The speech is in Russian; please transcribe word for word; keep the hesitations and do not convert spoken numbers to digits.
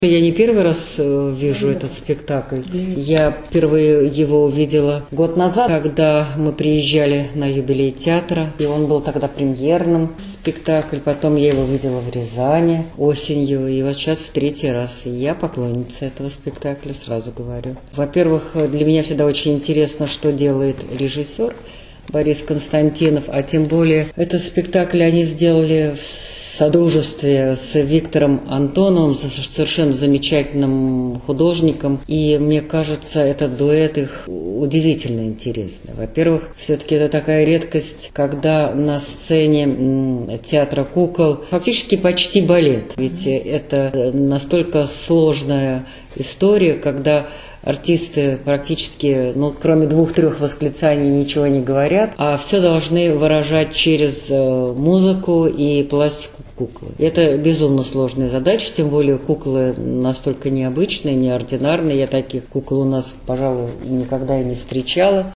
Я не первый раз вижу этот спектакль. Я впервые его увидела год назад, когда мы приезжали на юбилей театра, и он был тогда премьерным спектакль. Потом я его видела в Рязани осенью, и вот сейчас в третий раз. И я поклонница этого спектакля, сразу говорю. Во-первых, для меня всегда очень интересно, что делает режиссер Борис Константинов, а тем более этот спектакль они сделали в содружестве с Виктором Антоновым, с совершенно замечательным художником, и мне кажется, этот дуэт их удивительно интересный. Во-первых, все-таки это такая редкость, когда на сцене театра кукол фактически почти балет, ведь это настолько сложная история, когда артисты практически, ну, кроме двух-трех восклицаний, ничего не говорят, а все должны выражать через музыку и пластику куклы. Это безумно сложная задача, тем более куклы настолько необычные, неординарные. Я таких кукол у нас, пожалуй, никогда и не встречала.